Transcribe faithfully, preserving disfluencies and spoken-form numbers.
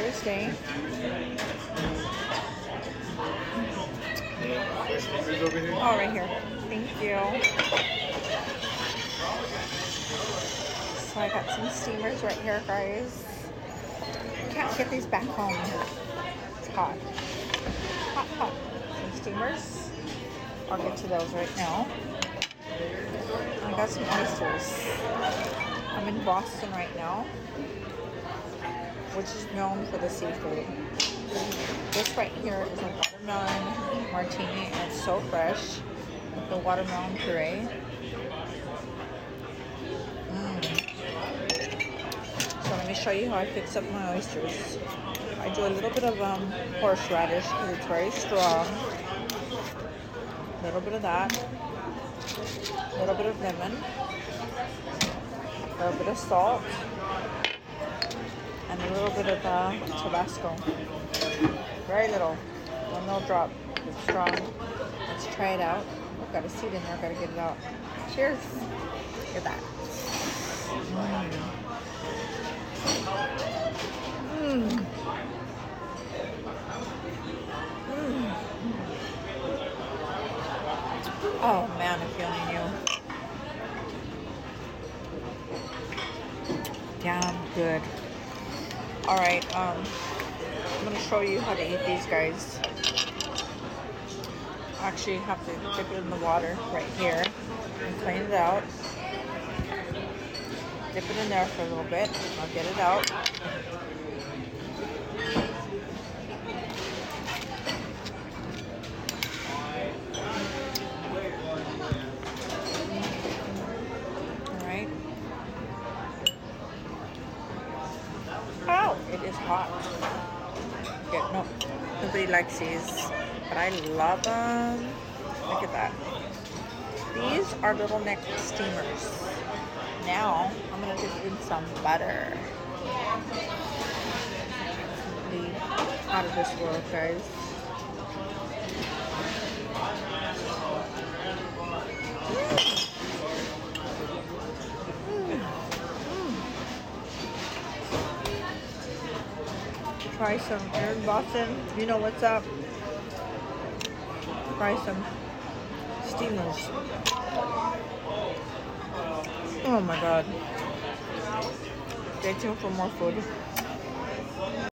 Thursday. Oh, right here. Thank you. So I got some steamers right here, guys. Can't get these back home. It's hot. Hot, hot. Some steamers. I'll get to those right now. I got some oysters. I'm in Boston right now, which is known for the seafood. This right here is a watermelon martini, and it's so fresh. The watermelon puree. Mm. So let me show you how I fix up my oysters. I do a little bit of um, horseradish because it's very strong. A little bit of that. A little bit of lemon. A little bit of salt. And a little bit of uh, Tabasco. Very little. One little drop. It's strong. Let's try it out. I've got a seed in there. I've got to get it out. Cheers. Look at that. Mmm. Mmm. Mmm. Oh man, I'm feeling you. Damn good. Alright, um, I'm going to show you how to eat these guys. Actually, you have to dip it in the water right here and clean it out. Dip it in there for a little bit. I'll get it out. Alright. Oh, it is hot. Yeah, no, nobody likes these, but I love them. Look at that. These are little neck steamers. Now, I'm going to dip in some butter. Absolutely out of this world, guys. Try some here in Boston. You know what's up. Try some steamers. Oh my god. Stay tuned for more food.